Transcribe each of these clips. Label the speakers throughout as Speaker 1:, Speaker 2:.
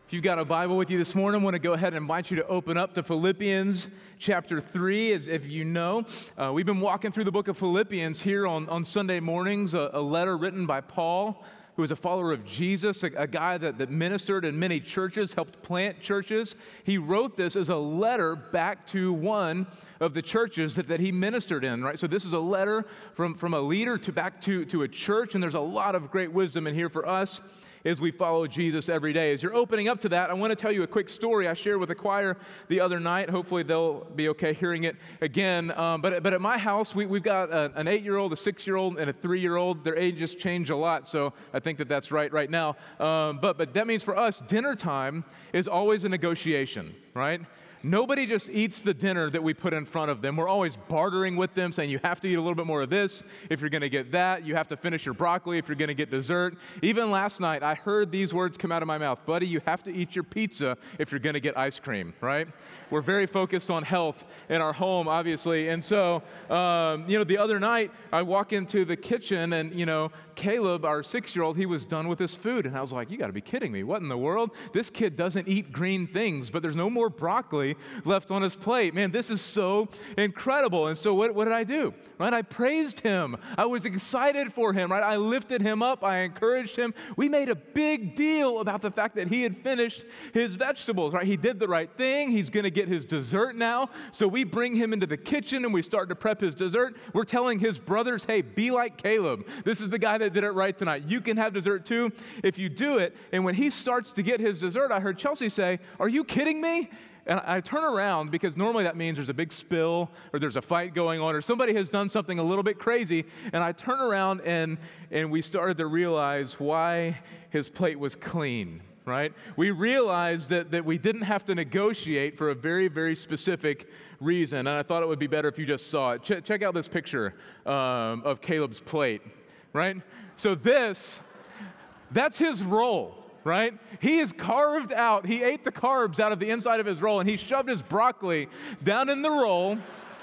Speaker 1: If you've got a Bible with you this morning, I want to go ahead and invite you to open up to Philippians chapter 3. As if you know, we've been walking through the book of Philippians here on Sunday mornings, a letter written by Paul, who was a follower of Jesus, a guy that ministered in many churches, helped plant churches. He wrote this as a letter back to one of the churches that he ministered in, right? So this is a letter from a leader back to a church, and there's a lot of great wisdom in here for us as we follow Jesus every day. As you're opening up to that, I want to tell you a quick story I shared with the choir the other night. Hopefully they'll be okay hearing it again. But at my house, we've got an 8-year-old, a 6-year-old, and a 3-year-old. Their ages change a lot, so I think that's right now. But that means for us, dinner time is always a negotiation, right? Nobody just eats the dinner that we put in front of them. We're always bartering with them, saying you have to eat a little bit more of this if you're going to get that. You have to finish your broccoli if you're going to get dessert. Even last night, I heard these words come out of my mouth. Buddy, you have to eat your pizza if you're going to get ice cream, right? We're very focused on health in our home, obviously. And so, the other night, I walk into the kitchen and, Caleb, our 6-year-old, he was done with his food. And I was like, you got to be kidding me. What in the world? This kid doesn't eat green things, but there's no more broccoli left on his plate. Man, this is so incredible. And so what did I do? Right? I praised him. I was excited for him, right? I lifted him up. I encouraged him. We made a big deal about the fact that he had finished his vegetables, right? He did the right thing. He's going to get his dessert now. So we bring him into the kitchen and we start to prep his dessert. We're telling his brothers, hey, be like Caleb. This is the guy that did it right tonight. You can have dessert too if you do it. And when he starts to get his dessert, I heard Chelsea say, are you kidding me? And I turn around because normally that means there's a big spill or there's a fight going on or somebody has done something a little bit crazy. And I turn around and we started to realize why his plate was clean, right? We realized that we didn't have to negotiate for a very, very specific reason. And I thought it would be better if you just saw it. Check out this picture of Caleb's plate, right? So that's his roll. Right? He is carved out. He ate the carbs out of the inside of his roll, and he shoved his broccoli down in the roll.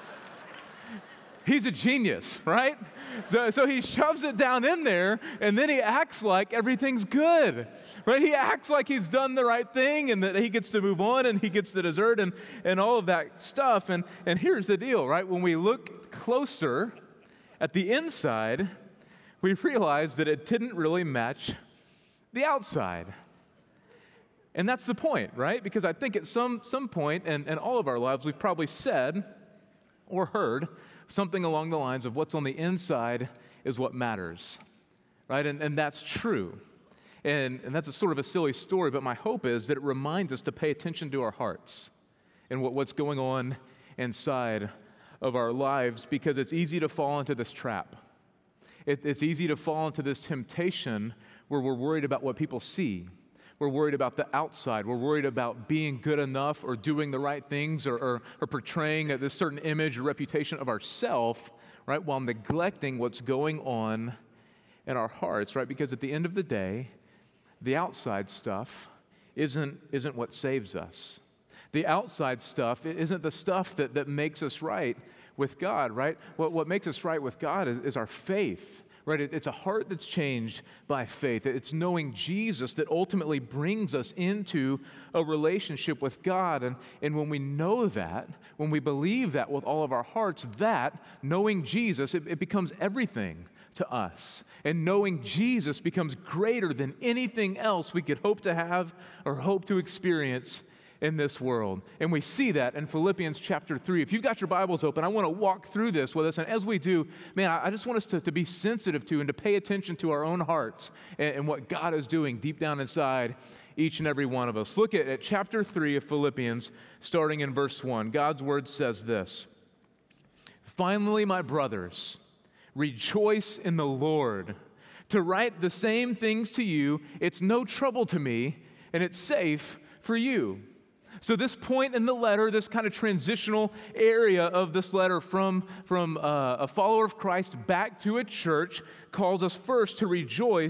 Speaker 1: He's a genius, right? So he shoves it down in there, and then he acts like everything's good, right? He acts like he's done the right thing, and that he gets to move on, and he gets the dessert, and all of that stuff. And here's the deal, right? When we look closer at the inside, we realize that it didn't really match the outside. And that's the point, right? Because I think at some point in all of our lives, we've probably said or heard something along the lines of what's on the inside is what matters, right? And that's true. And that's a sort of a silly story, but my hope is that it reminds us to pay attention to our hearts and what's going on inside of our lives, because it's easy to fall into this trap. It's easy to fall into this temptation where we're worried about what people see. We're worried about the outside. We're worried about being good enough or doing the right things or portraying this certain image or reputation of ourselves, right, while neglecting what's going on in our hearts, right? Because at the end of the day, the outside stuff isn't what saves us. The outside stuff isn't the stuff that makes us right with God, right? What makes us right with God is our faith. Right, it's a heart that's changed by faith. It's knowing Jesus that ultimately brings us into a relationship with God. And when we know that, when we believe that with all of our hearts, that, knowing Jesus, it becomes everything to us. And knowing Jesus becomes greater than anything else we could hope to have or hope to experience in this world. And we see that in Philippians chapter 3. If you've got your Bibles open, I want to walk through this with us. And as we do, man, I just want us to be sensitive to and to pay attention to our own hearts and what God is doing deep down inside each and every one of us. Look at chapter 3 of Philippians, starting in verse 1. God's word says this: "Finally, my brothers, rejoice in the Lord. To write the same things to you, it's no trouble to me, and it's safe for you." So this point in the letter, this kind of transitional area of this letter from a follower of Christ back to a church, calls us first to rejoice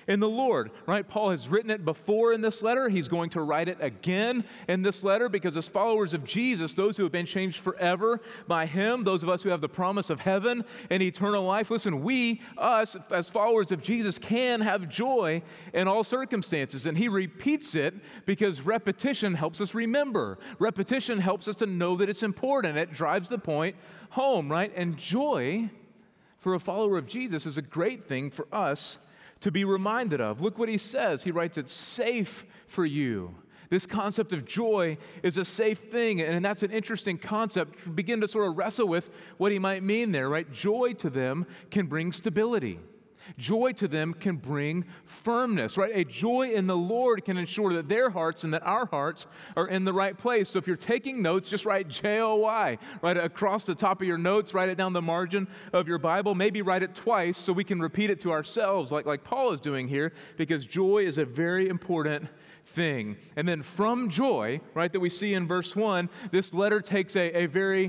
Speaker 1: in the Lord, right? Paul has written it before in this letter. He's going to write it again in this letter because as followers of Jesus, those who have been changed forever by him, those of us who have the promise of heaven and eternal life, listen, us, as followers of Jesus, can have joy in all circumstances. And he repeats it because repetition helps us remember. Repetition helps us to know that it's important. It drives the point home, right? And joy for a follower of Jesus is a great thing for us to be reminded of. Look what he says. He writes, it's safe for you. This concept of joy is a safe thing, and that's an interesting concept. Begin to sort of wrestle with what he might mean there, right? Joy to them can bring stability. Joy to them can bring firmness, right? A joy in the Lord can ensure that their hearts and that our hearts are in the right place. So if you're taking notes, just write J-O-Y, right across the top of your notes, write it down the margin of your Bible, maybe write it twice so we can repeat it to ourselves like Paul is doing here, because joy is a very important thing. And then from joy, right, that we see in verse 1, this letter takes a very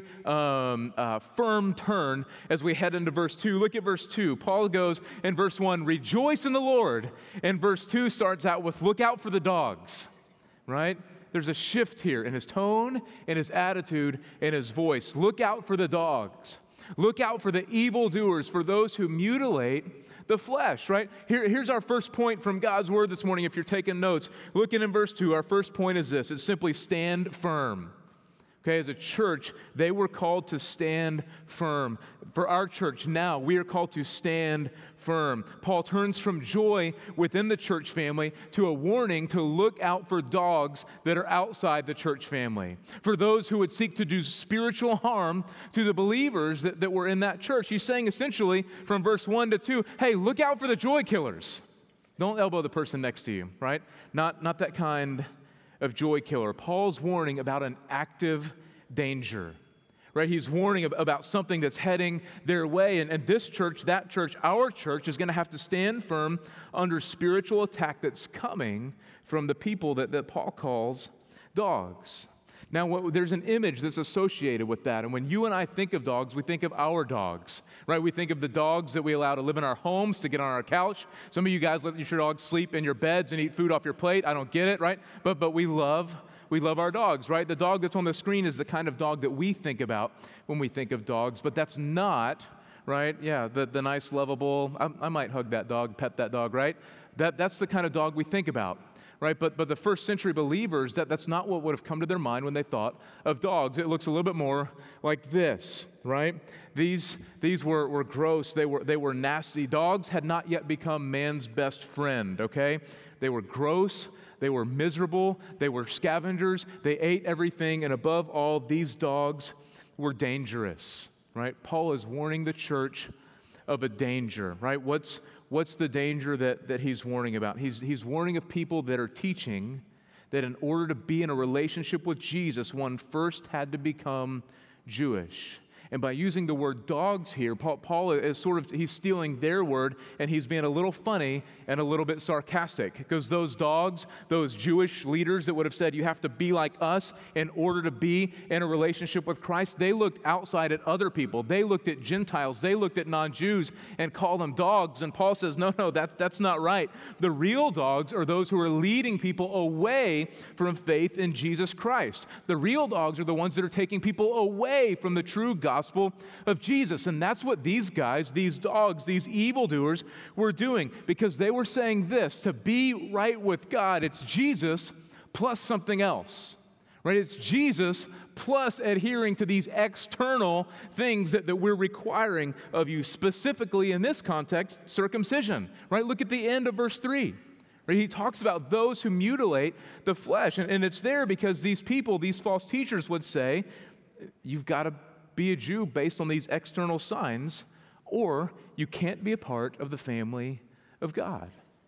Speaker 1: firm turn as we head into verse 2. Look at verse 2. Paul goes in verse 1, rejoice in the Lord. And verse 2 starts out with, look out for the dogs, right? There's a shift here in his tone, in his attitude, in his voice. Look out for the dogs. Look out for the evildoers, for those who mutilate the flesh, right? Here's our first point from God's word this morning if you're taking notes. Looking in verse 2, our first point is this. It's simply stand firm. Okay, as a church, they were called to stand firm. For our church now, we are called to stand firm. Paul turns from joy within the church family to a warning to look out for dogs that are outside the church family. For those who would seek to do spiritual harm to the believers that were in that church. He's saying essentially from verse 1 to 2, hey, look out for the joy killers. Don't elbow the person next to you, right? Not that kind of joy killer. Paul's warning about an active danger, right? He's warning about something that's heading their way. And this church, that church, our church is going to have to stand firm under spiritual attack that's coming from the people that Paul calls dogs. Now, there's an image that's associated with that. And when you and I think of dogs, we think of our dogs, right? We think of the dogs that we allow to live in our homes, to get on our couch. Some of you guys let your dogs sleep in your beds and eat food off your plate. I don't get it, right? But we love our dogs, right? The dog that's on the screen is the kind of dog that we think about when we think of dogs, but that's not, right? Yeah, the nice, lovable, I might hug that dog, pet that dog, right? That's the kind of dog we think about. Right, but the first century believers, that's not what would have come to their mind when they thought of dogs. It looks a little bit more like this, right? These were gross. They were nasty. Dogs had not yet become man's best friend. Okay, they were gross. They were miserable. They were scavengers. They ate everything, and above all, these dogs were dangerous. Right? Paul is warning the church of a danger. Right? What's the danger that he's warning about? He's warning of people that are teaching that in order to be in a relationship with Jesus, one first had to become Jewish. And by using the word dogs here, Paul is he's stealing their word, and he's being a little funny and a little bit sarcastic. Because those dogs, those Jewish leaders that would have said you have to be like us in order to be in a relationship with Christ, they looked outside at other people. They looked at Gentiles. They looked at non-Jews and called them dogs. And Paul says, no, that's not right. The real dogs are those who are leading people away from faith in Jesus Christ. The real dogs are the ones that are taking people away from the true gospel of Jesus. And that's what these guys, these dogs, these evildoers were doing, because they were saying this: to be right with God, it's Jesus plus something else, right? It's Jesus plus adhering to these external things that we're requiring of you, specifically in this context, circumcision, right? Look at the end of verse 3. Right? He talks about those who mutilate the flesh. And it's there because these people, these false teachers would say, you've got to be a Jew based on these external signs, or you can't be a part of the family of God.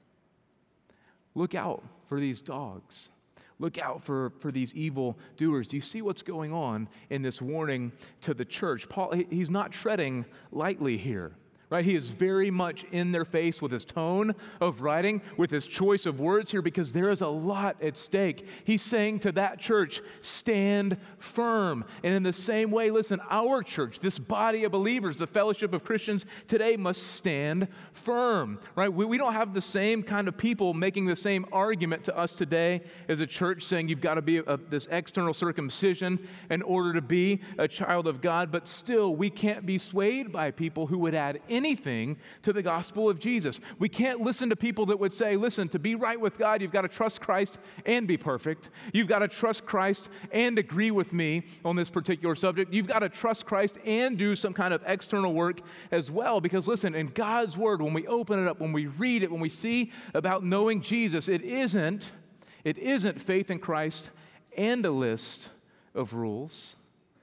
Speaker 1: Look out for these dogs. Look out for these evil doers. Do you see what's going on in this warning to the church? Paul, he's not treading lightly here. right? He is very much in their face with his tone of writing, with his choice of words here, because there is a lot at stake. He's saying to that church, stand firm. And in the same way, listen, our church, this body of believers, the fellowship of Christians today must stand firm, right? We don't have the same kind of people making the same argument to us today as a church saying you've got to be this external circumcision in order to be a child of God, but still we can't be swayed by people who would add anything to the gospel of Jesus. We can't listen to people that would say, listen, to be right with God, you've got to trust Christ and be perfect. You've got to trust Christ and agree with me on this particular subject. You've got to trust Christ and do some kind of external work as well. Because listen, in God's word, when we open it up, when we read it, when we see about knowing Jesus, it isn't faith in Christ and a list of rules.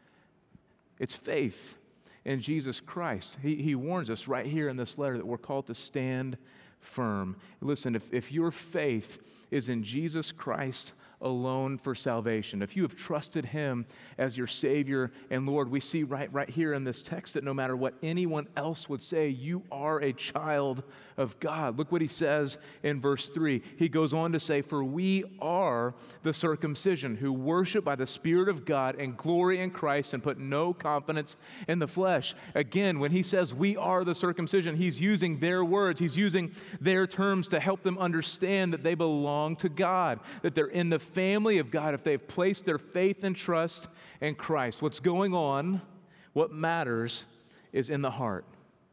Speaker 1: It's faith in Jesus Christ. He warns us right here in this letter that we're called to stand firm. Listen, if your faith is in Jesus Christ alone for salvation, if you have trusted him as your Savior and Lord, we see right here in this text that no matter what anyone else would say, you are a child of God. Look what he says in verse 3. He goes on to say, for we are the circumcision who worship by the Spirit of God and glory in Christ and put no confidence in the flesh. Again, when he says we are the circumcision, he's using their words. He's using their terms to help them understand that they belong to God, that they're in the family of God if they've placed their faith and trust in Christ. What's going on, what matters, is in the heart.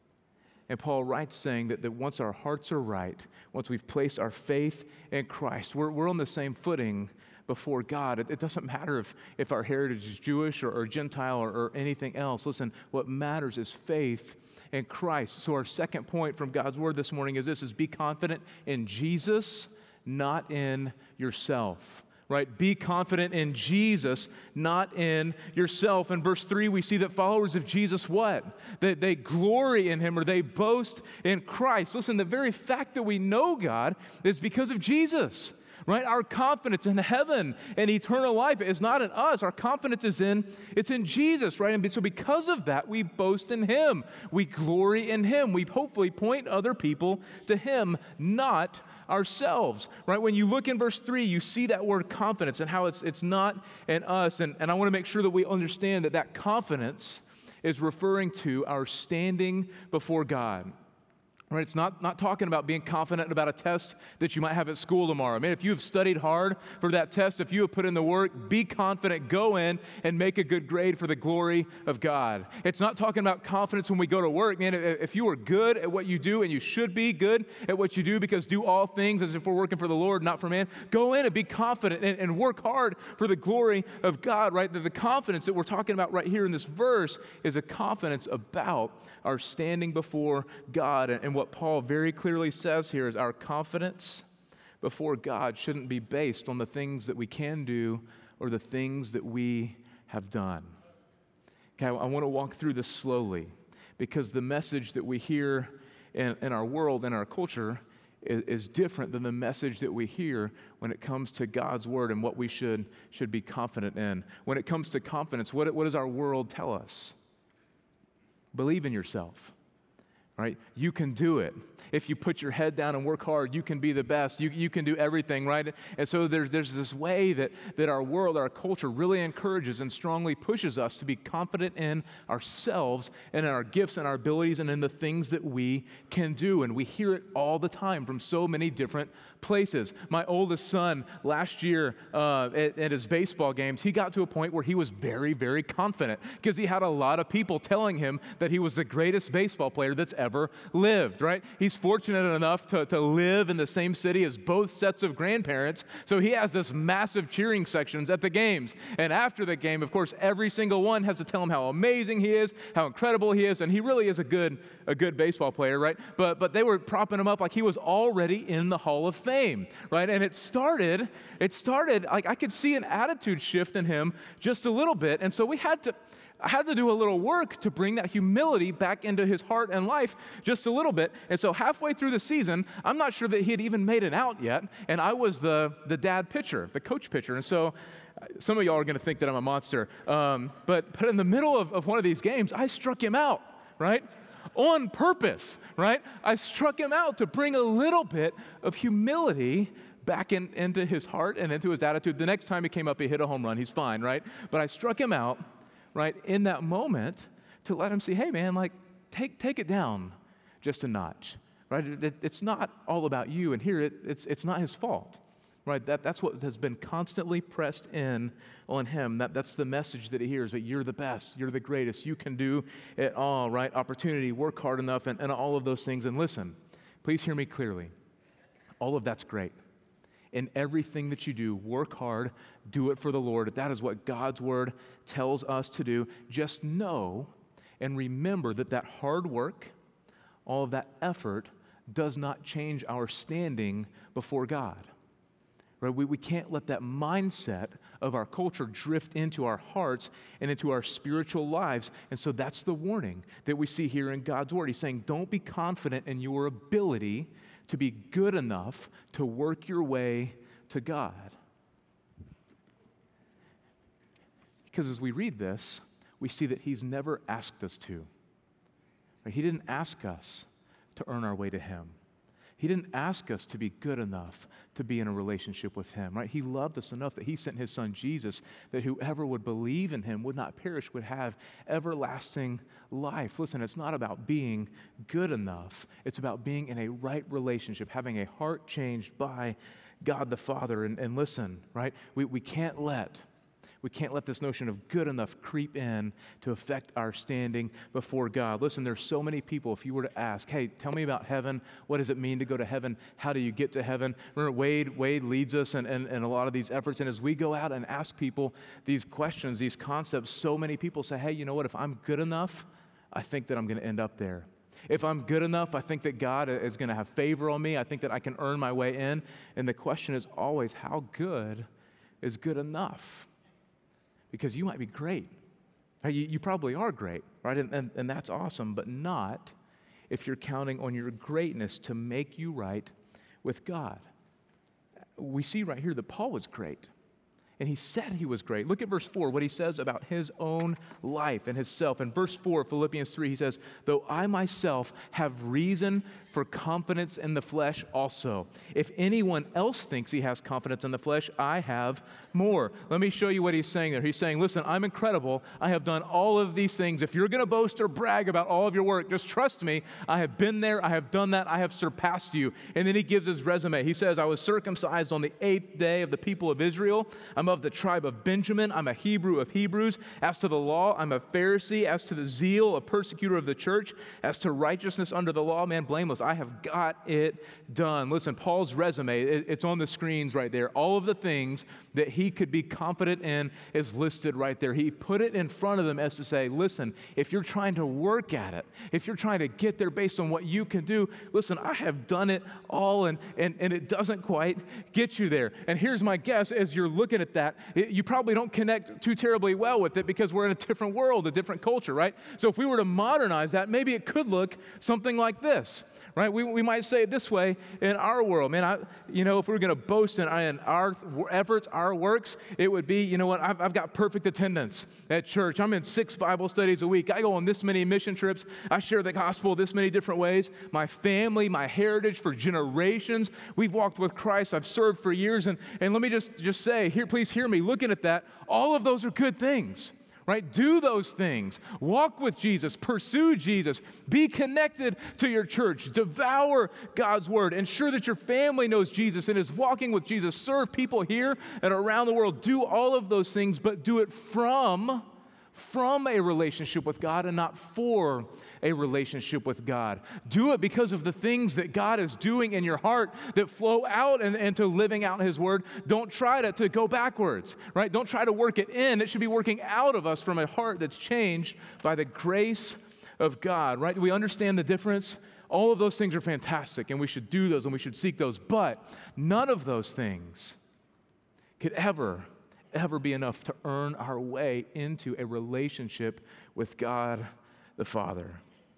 Speaker 1: And Paul writes saying that once our hearts are right, once we've placed our faith in Christ, we're on the same footing before God. It doesn't matter if our heritage is Jewish or Gentile or anything else. Listen, what matters is faith in Christ. So our second point from God's word this morning is this, is be confident in Jesus, not in yourself. Right? Be confident in Jesus, not in yourself. In verse 3, we see that followers of Jesus, what? That they glory in him or they boast in Christ. Listen, the very fact that we know God is because of Jesus. Right? Our confidence in heaven and eternal life is not in us. Our confidence is in Jesus, right? And so because of that, we boast in him. We glory in him. We hopefully point other people to him, not ourselves, right? When you look in verse 3, you see that word confidence and how it's not in us. And I want to make sure that we understand that confidence is referring to our standing before God. Right, it's not talking about being confident about a test that you might have at school tomorrow. I mean, if you have studied hard for that test, if you have put in the work, be confident, go in and make a good grade for the glory of God. It's not talking about confidence when we go to work. Man, if you are good at what you do, and you should be good at what you do, because do all things as if we're working for the Lord, not for man, go in and be confident and work hard for the glory of God, right? The confidence that we're talking about right here in this verse is a confidence about our standing before God. And what Paul very clearly says here is our confidence before God shouldn't be based on the things that we can do or the things that we have done. Okay, I want to walk through this slowly because the message that we hear in our world, in our culture, is different than the message that we hear when it comes to God's word and what we should be confident in. When it comes to confidence, what does our world tell us? Believe in yourself, right? You can do it. If you put your head down and work hard, you can be the best. You can do everything, right? And so there's this way that our world, our culture really encourages and strongly pushes us to be confident in ourselves and in our gifts and our abilities and in the things that we can do. And we hear it all the time from so many different places. My oldest son, last year at his baseball games, he got to a point where he was very, very confident because he had a lot of people telling him that he was the greatest baseball player that's ever lived, right? He's fortunate enough to live in the same city as both sets of grandparents, so he has this massive cheering sections at the games. And after the game, of course, every single one has to tell him how amazing he is, how incredible he is, and he really is a good baseball player, right? But they were propping him up like he was already in the Hall of Fame, right? And it started like I could see an attitude shift in him just a little bit, and so I had to do a little work to bring that humility back into his heart and life just a little bit. And so halfway through the season, I'm not sure that he had even made it out yet, and I was the dad pitcher, the coach pitcher. And so some of y'all are going to think that I'm a monster, but in the middle of one of these games, I struck him out, right? on purpose, right? I struck him out to bring a little bit of humility back into his heart and into his attitude. The next time he came up, he hit a home run. He's fine, right? But I struck him out, right, in that moment to let him see, hey, man, like, take it down just a notch, right? It's not all about you, and here it's not his fault, right? That's what has been constantly pressed in on him. That's the message that he hears, that you're the best, you're the greatest, you can do it all, right? Opportunity, work hard enough, and all of those things. And listen, please hear me clearly. All of that's great. In everything that you do, work hard, do it for the Lord. That is what God's word tells us to do. Just know and remember that hard work, all of that effort, does not change our standing before God. Right? We can't let that mindset of our culture drift into our hearts and into our spiritual lives. And so that's the warning that we see here in God's word. He's saying, don't be confident in your ability to be good enough to work your way to God. Because as we read this, we see that he's never asked us to. Right? He didn't ask us to earn our way to him. He didn't ask us to be good enough to be in a relationship with him, right? He loved us enough that he sent his son Jesus, that whoever would believe in him would not perish, would have everlasting life. Listen, it's not about being good enough. It's about being in a right relationship, having a heart changed by God the Father. And listen, right? We can't let this notion of good enough creep in to affect our standing before God. Listen, there's so many people, if you were to ask, hey, tell me about heaven. What does it mean to go to heaven? How do you get to heaven? Remember, Wade leads us in a lot of these efforts. And as we go out and ask people these questions, these concepts, so many people say, hey, you know what? If I'm good enough, I think that I'm going to end up there. If I'm good enough, I think that God is going to have favor on me. I think that I can earn my way in. And the question is always, how good is good enough? Because you might be great. You probably are great, right? And that's awesome, but not if you're counting on your greatness to make you right with God. We see right here that Paul was great, and he said he was great. Look at verse 4, what he says about his own life and his self. In verse 4 of Philippians 3, he says, though I myself have reason for confidence in the flesh also. If anyone else thinks he has confidence in the flesh, I have more. Let me show you what he's saying there. He's saying, listen, I'm incredible. I have done all of these things. If you're going to boast or brag about all of your work, just trust me. I have been there. I have done that. I have surpassed you. And then he gives his resume. He says, I was circumcised on the 8th day of the people of Israel. I'm of the tribe of Benjamin. I'm a Hebrew of Hebrews. As to the law, I'm a Pharisee. As to the zeal, a persecutor of the church. As to righteousness under the law, man, blameless. I have got it done. Listen, Paul's resume, it's on the screens right there. All of the things that he could be confident in is listed right there. He put it in front of them as to say, listen, if you're trying to work at it, if you're trying to get there based on what you can do, listen, I have done it all, and it doesn't quite get you there. And here's my guess, as you're looking at that, you probably don't connect too terribly well with it because we're in a different world, a different culture, right? So if we were to modernize that, maybe it could look something like this, right? We might say it this way in our world. Man, if we were going to boast in our efforts, our works, it would be, you know what, I've got perfect attendance at church. I'm in 6 Bible studies a week. I go on this many mission trips. I share the gospel this many different ways. My family, my heritage for generations. We've walked with Christ. I've served for years. And let me just say, here, please hear me. Looking at that, all of those are good things. Right? Do those things. Walk with Jesus. Pursue Jesus. Be connected to your church. Devour God's word. Ensure that your family knows Jesus and is walking with Jesus. Serve people here and around the world. Do all of those things, but do it from a relationship with God and not for a relationship with God. Do it because of the things that God is doing in your heart that flow out into living out his word. Don't try to go backwards, right? Don't try to work it in. It should be working out of us from a heart that's changed by the grace of God, right? Do we understand the difference? All of those things are fantastic, and we should do those, and we should seek those, but none of those things could ever be enough to earn our way into a relationship with God the Father.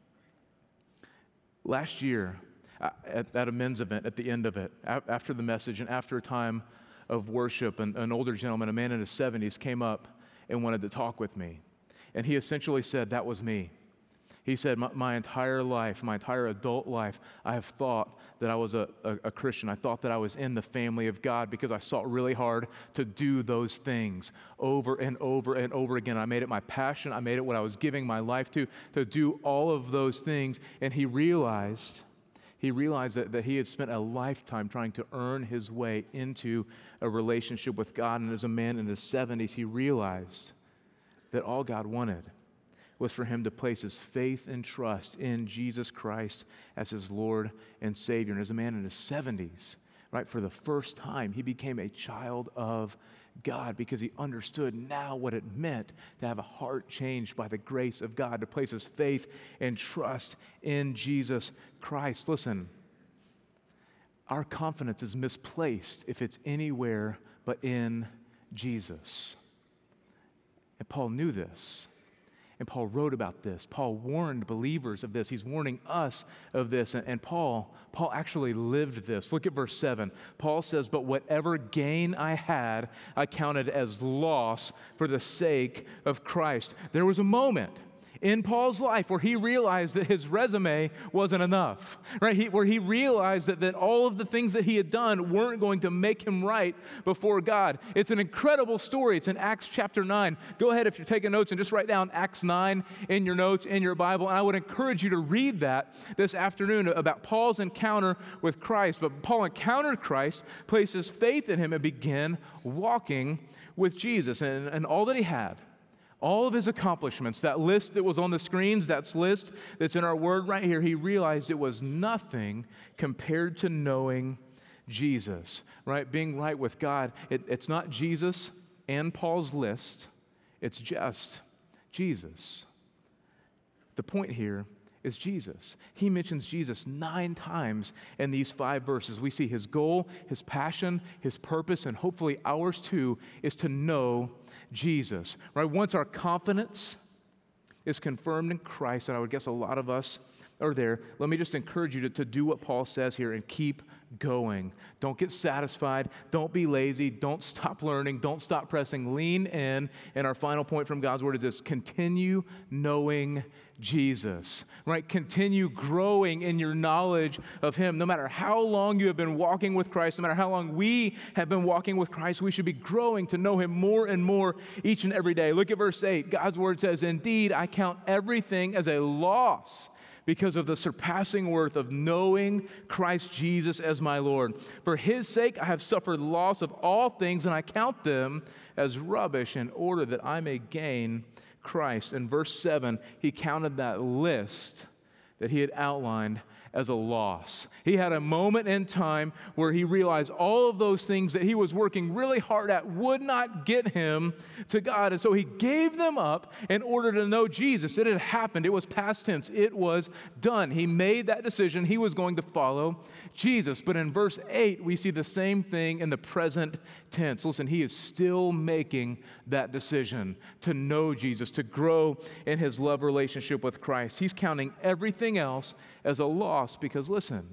Speaker 1: Last year, at a men's event, at the end of it, after the message and after a time of worship, an older gentleman, a man in his 70s, came up and wanted to talk with me. And he essentially said, that was me. He said, my entire life, my entire adult life, I have thought that I was a Christian. I thought that I was in the family of God because I sought really hard to do those things over and over and over again. I made it my passion. I made it what I was giving my life to do all of those things. And he realized that he had spent a lifetime trying to earn his way into a relationship with God. And as a man in his 70s, he realized that all God wanted was for him to place his faith and trust in Jesus Christ as his Lord and Savior. And as a man in his 70s, right, for the first time, he became a child of God because he understood now what it meant to have a heart changed by the grace of God, to place his faith and trust in Jesus Christ. Listen, our confidence is misplaced if it's anywhere but in Jesus. And Paul knew this. And Paul wrote about this. Paul warned believers of this. He's warning us of this. And Paul actually lived this. Look at verse 7. Paul says, "But whatever gain I had, I counted as loss for the sake of Christ." There was a moment in Paul's life where he realized that his resume wasn't enough, right? Where he realized that all of the things that he had done weren't going to make him right before God. It's an incredible story. It's in Acts chapter 9. Go ahead if you're taking notes and just write down Acts 9 in your notes, in your Bible. And I would encourage you to read that this afternoon about Paul's encounter with Christ. But Paul encountered Christ, placed his faith in him, and began walking with Jesus. And all that he had, all of his accomplishments, that list that was on the screens, that list that's in our word right here, he realized it was nothing compared to knowing Jesus, right? Being right with God. It's not Jesus and Paul's list. It's just Jesus. The point here is Jesus. He mentions Jesus 9 times in these 5 verses. We see his goal, his passion, his purpose, and hopefully ours too, is to know Jesus, right? Once our confidence is confirmed in Christ, and I would guess a lot of us are there, let me just encourage you to do what Paul says here and keep going. Don't get satisfied. Don't be lazy. Don't stop learning. Don't stop pressing. Lean in. And our final point from God's word is this: continue knowing Jesus, right? Continue growing in your knowledge of him. No matter how long you have been walking with Christ, no matter how long we have been walking with Christ, we should be growing to know him more and more each and every day. Look at verse 8. God's word says, "Indeed, I count everything as a loss because of the surpassing worth of knowing Christ Jesus as my Lord. For his sake I have suffered loss of all things, and I count them as rubbish in order that I may gain Christ." In verse 7, he counted that list that he had outlined as a loss. He had a moment in time where he realized all of those things that he was working really hard at would not get him to God. And so he gave them up in order to know Jesus. It had happened. It was past tense. It was done. He made that decision. He was going to follow Jesus. But in verse 8, we see the same thing in the present tense. Listen, he is still making that decision to know Jesus, to grow in his love relationship with Christ. He's counting everything else as a loss because, listen,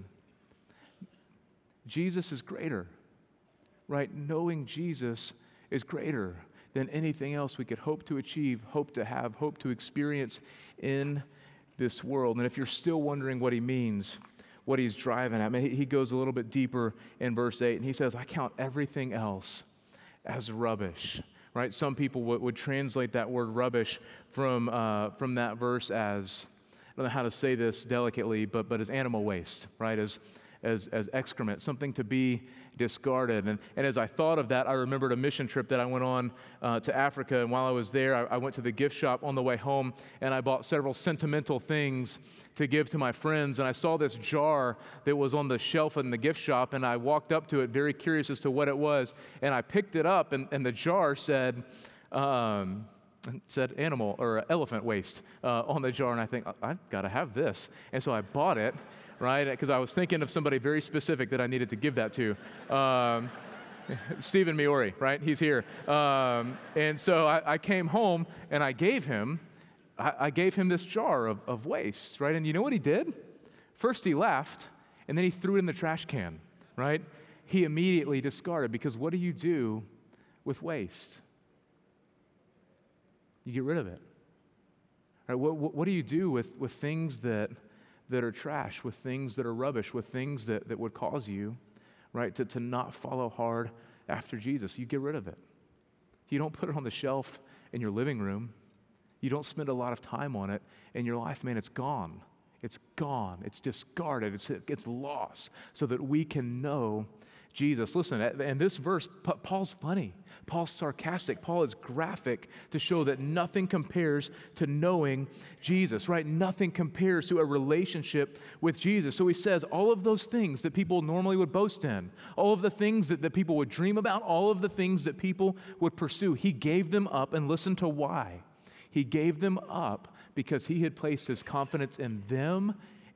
Speaker 1: Jesus is greater, right? Knowing Jesus is greater than anything else we could hope to achieve, hope to have, hope to experience in this world. And if you're still wondering what he means, what he's driving at, he goes a little bit deeper in verse 8, and he says, "I count everything else as rubbish." Right? Some people would translate that word rubbish from that verse as, I don't know how to say this delicately, but as animal waste, right? As excrement, something to be discarded. And as I thought of that, I remembered a mission trip that I went on to Africa. And while I was there, I went to the gift shop on the way home, and I bought several sentimental things to give to my friends. And I saw this jar that was on the shelf in the gift shop, and I walked up to it very curious as to what it was. And I picked it up, and the jar said animal or elephant waste on the jar. And I think, I've got to have this. And so I bought it, right? Because I was thinking of somebody very specific that I needed to give that to. Stephen Miori, right? He's here. And so I came home and I gave him this jar of waste, right? And you know what he did? First he laughed, and then he threw it in the trash can, right? He immediately discarded, because what do you do with waste? You get rid of it, Right? What do you do with things that are trash, with things that are rubbish, with things that would cause you, right, to not follow hard after Jesus? You get rid of it. You don't put it on the shelf in your living room. You don't spend a lot of time on it in your life. Man, it's gone. It's gone. It's discarded. It's lost so that we can know Jesus. Listen, in this verse, Paul's funny. Paul's sarcastic. Paul is graphic to show that nothing compares to knowing Jesus, right? Nothing compares to a relationship with Jesus. So he says all of those things that people normally would boast in, all of the things that people would dream about, all of the things that people would pursue, he gave them up, and listen to why. He gave them up because he had placed his confidence in them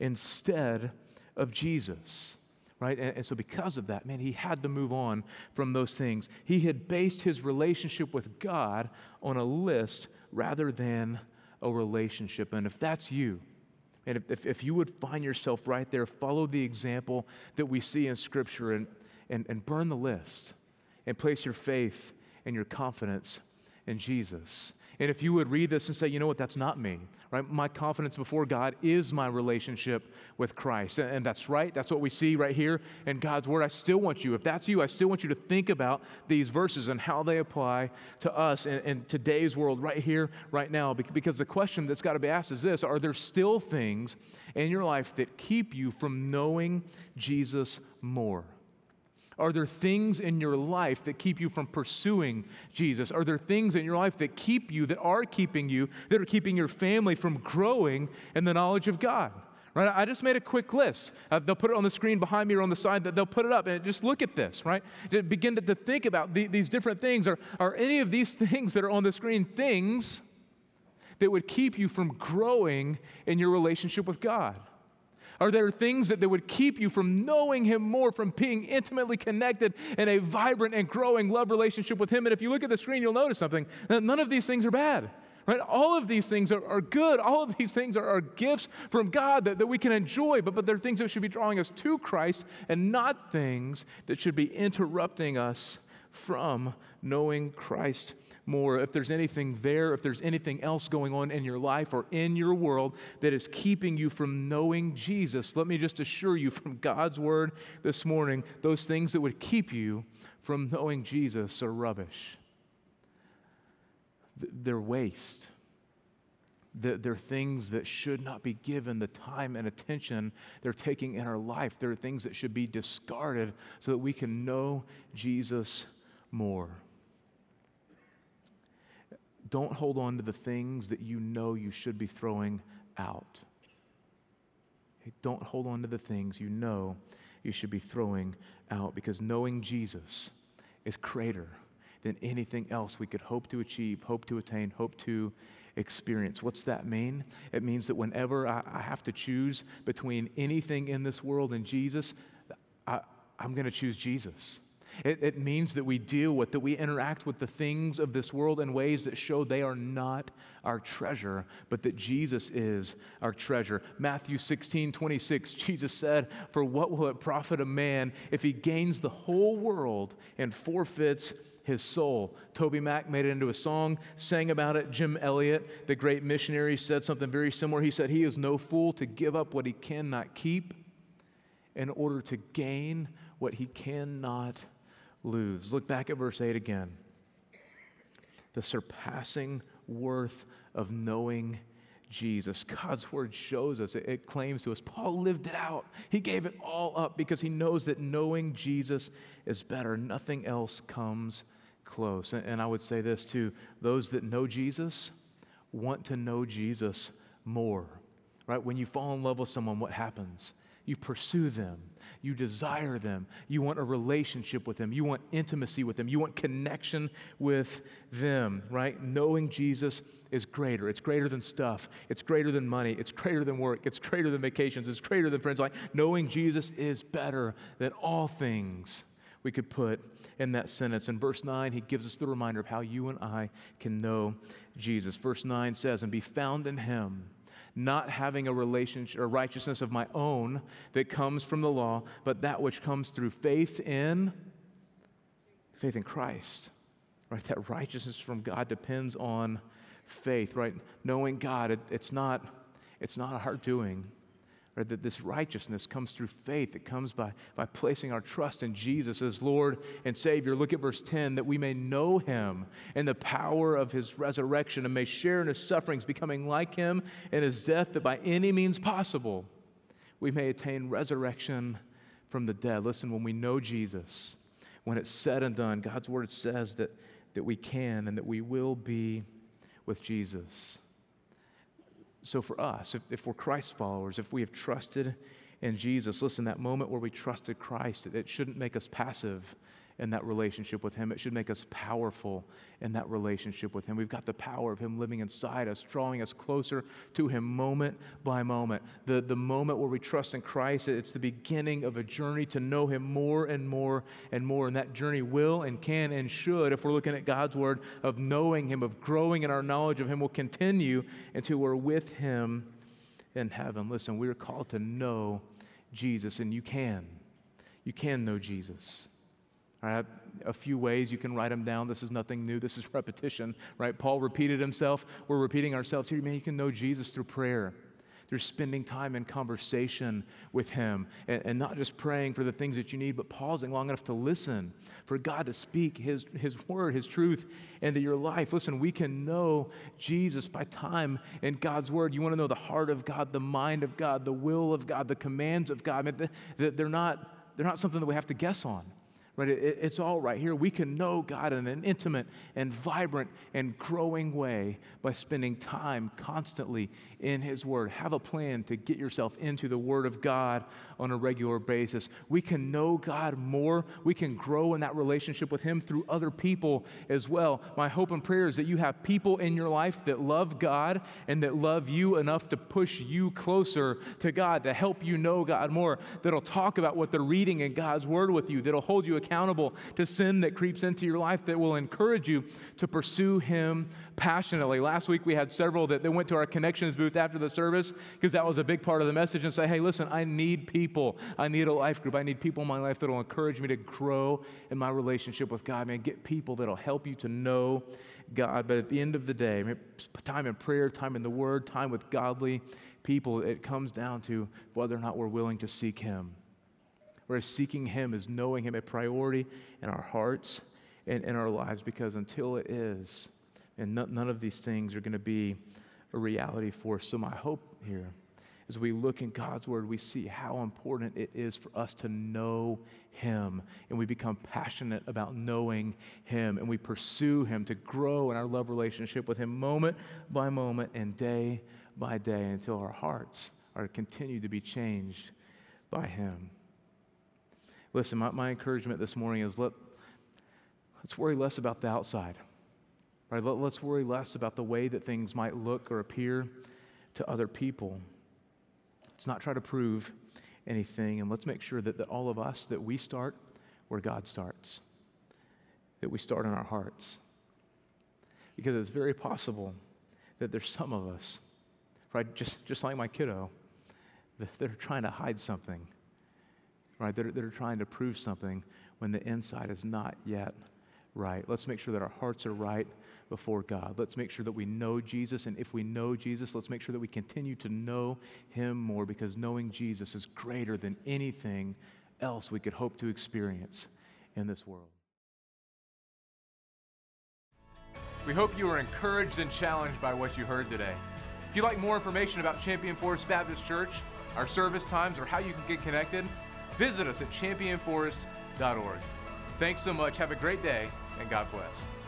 Speaker 1: instead of Jesus. Right? And so because of that, man, he had to move on from those things. He had based his relationship with God on a list rather than a relationship. And if that's you, and if you would find yourself right there, follow the example that we see in Scripture and burn the list and place your faith and your confidence in Jesus. And if you would read this and say, you know what, that's not me, right? My confidence before God is my relationship with Christ. And that's right. That's what we see right here in God's Word. I still want you, if that's you, I still want you to think about these verses and how they apply to us in today's world right here, right now. Because the question that's got to be asked is this: are there still things in your life that keep you from knowing Jesus more? Are there things in your life that keep you from pursuing Jesus? Are there things in your life that are keeping your family from growing in the knowledge of God? Right? I just made a quick list. They'll put it on the screen behind me or on the side. They'll put it up, and just look at this, right? Begin to think about these different things. Are any of these things that are on the screen things that would keep you from growing in your relationship with God? Are there things that would keep you from knowing Him more, from being intimately connected in a vibrant and growing love relationship with Him? And if you look at the screen, you'll notice something. None of these things are bad, right? All of these things are good. All of these things are gifts from God that we can enjoy, but they're things that should be drawing us to Christ and not things that should be interrupting us from knowing Christ more. If there's anything there, if there's anything else going on in your life or in your world that is keeping you from knowing Jesus, let me just assure you from God's Word this morning, those things that would keep you from knowing Jesus are rubbish. They're waste. They're things that should not be given the time and attention they're taking in our life. They're things that should be discarded so that we can know Jesus more. Don't hold on to the things that you know you should be throwing out. Okay? Don't hold on to the things you know you should be throwing out, because knowing Jesus is greater than anything else we could hope to achieve, hope to attain, hope to experience. What's that mean? It means that whenever I have to choose between anything in this world and Jesus, I'm going to choose Jesus. It means that we interact with the things of this world in ways that show they are not our treasure, but that Jesus is our treasure. Matthew 16:26, Jesus said, "For what will it profit a man if he gains the whole world and forfeits his soul?" Toby Mac made it into a song, sang about it. Jim Elliot, the great missionary, said something very similar. He said, "He is no fool to give up what he cannot keep in order to gain what he cannot lose." Look back at verse 8 again. The surpassing worth of knowing Jesus. God's Word shows us, it claims to us. Paul lived it out. He gave it all up because he knows that knowing Jesus is better. Nothing else comes close. And I would say this too: those that know Jesus want to know Jesus more. Right? When you fall in love with someone, what happens? You pursue them. You desire them. You want a relationship with them. You want intimacy with them. You want connection with them, right? Knowing Jesus is greater. It's greater than stuff. It's greater than money. It's greater than work. It's greater than vacations. It's greater than friends. Like, knowing Jesus is better than all things we could put in that sentence. In verse 9, he gives us the reminder of how you and I can know Jesus. Verse 9 says, "And be found in Him, not having a relationship or righteousness of my own that comes from the law, but that which comes through faith in Christ." Right? That righteousness from God depends on faith, right? Knowing God, it's not our doing. Right, that this righteousness comes through faith. It comes by placing our trust in Jesus as Lord and Savior. Look at verse 10, that we may know him and the power of his resurrection and may share in his sufferings, becoming like him in his death, that by any means possible we may attain resurrection from the dead. Listen, when we know Jesus, when it's said and done, God's word says that we can and that we will be with Jesus. So for us, if we're Christ followers, if we have trusted in Jesus, listen, that moment where we trusted Christ, it shouldn't make us passive in that relationship with him. It should make us powerful in that relationship with him. We've got the power of him living inside us, drawing us closer to him moment by moment. The moment where we trust in Christ, it's the beginning of a journey to know him more and more and more. And that journey will and can and should, if we're looking at God's word, of knowing him, of growing in our knowledge of him, will continue until we're with him in heaven. Listen, we are called to know Jesus, and you can. You can know Jesus. All right, a few ways you can write them down. This is nothing new. This is repetition, right? Paul repeated himself. We're repeating ourselves here. Man, you can know Jesus through prayer, through spending time in conversation with him, and not just praying for the things that you need, but pausing long enough to listen for God to speak his word, his truth into your life. Listen, we can know Jesus by time in God's word. You want to know the heart of God, the mind of God, the will of God, the commands of God. I mean, they're not something that we have to guess on. Right? It's all right here. We can know God in an intimate and vibrant and growing way by spending time constantly in his word. Have a plan to get yourself into the word of God on a regular basis. We can know God more. We can grow in that relationship with him through other people as well. My hope and prayer is that you have people in your life that love God and that love you enough to push you closer to God, to help you know God more, that'll talk about what they're reading in God's word with you, that'll hold you accountable to sin that creeps into your life, that will encourage you to pursue him passionately. Last week we had several that went to our Connections booth after the service, because that was a big part of the message, and say, hey, listen, I need people. I need a life group. I need people in my life that will encourage me to grow in my relationship with God. Man, get people that will help you to know God. But at the end of the day, time in prayer, time in the word, time with godly people, it comes down to whether or not we're willing to seek him. Whereas seeking him is knowing him, a priority in our hearts and in our lives, because until it is, and none of these things are going to be a reality for us. So my hope here, as we look in God's word, we see how important it is for us to know him, and we become passionate about knowing him, and we pursue him to grow in our love relationship with him moment by moment and day by day until our hearts are continued to be changed by him. Listen, my encouragement this morning is let's worry less about the outside. Right? Let's worry less about the way that things might look or appear to other people. Let's not try to prove anything, and let's make sure that all of us, that we start where God starts, that we start in our hearts. Because it's very possible that there's some of us, right, just like my kiddo, that are trying to hide something, right, that are trying to prove something when the inside is not yet right. Let's make sure that our hearts are right before God. Let's make sure that we know Jesus, and if we know Jesus, let's make sure that we continue to know him more, because knowing Jesus is greater than anything else we could hope to experience in this world. We hope you were encouraged and challenged by what you heard today. If you'd like more information about Champion Forest Baptist Church, our service times, or how you can get connected, visit us at championforest.org. Thanks so much. Have a great day, and God bless.